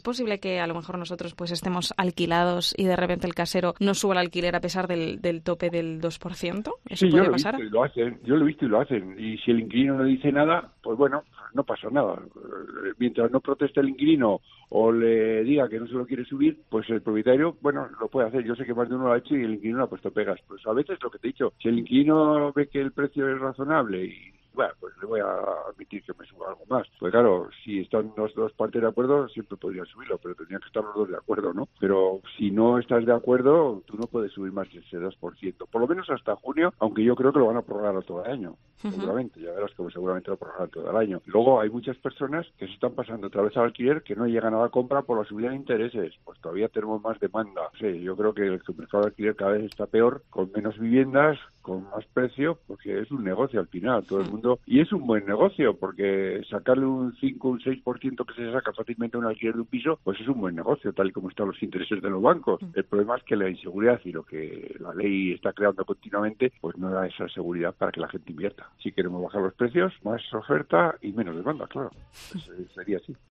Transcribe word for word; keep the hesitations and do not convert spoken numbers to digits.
¿Es posible que a lo mejor nosotros pues estemos alquilados y de repente el casero no suba el alquiler a pesar del, del tope del dos por ciento? ¿Eso Sí, yo puede lo he pasar? visto y lo hacen, yo lo he visto y lo hacen. Y si el inquilino no dice nada, pues bueno, no pasa nada. Mientras no proteste el inquilino o le diga que no se lo quiere subir, pues el propietario, bueno, lo puede hacer. Yo sé que más de uno lo ha hecho y el inquilino ha puesto pegas. Pues a veces lo que te he dicho, si el inquilino ve que el precio es razonable y bueno, pues le voy a admitir que me suba algo más. Pues claro, si están las dos partes de acuerdo, siempre podría subirlo, pero tendrían que estar los dos de acuerdo, ¿no? Pero si no estás de acuerdo, tú no puedes subir más de ese dos por ciento, por lo menos hasta junio, aunque yo creo que lo van a prorrogar todo el año. Uh-huh. Seguramente, ya verás que seguramente lo prorrogan todo el año. Luego hay muchas personas que se están pasando otra vez al alquiler que no llegan a la compra por la subida de intereses. Pues todavía tenemos más demanda. Sí, yo creo que el mercado de alquiler cada vez está peor, con menos viviendas, con más precio, porque es un negocio al final, todo el mundo, y es un buen negocio, porque sacarle un cinco, un seis por ciento que se saca fácilmente a un alquiler de un piso, pues es un buen negocio, tal y como están los intereses de los bancos. El problema es que la inseguridad y lo que la ley está creando continuamente, pues no da esa seguridad para que la gente invierta. Si queremos bajar los precios, más oferta y menos demanda, claro. Pues sería así.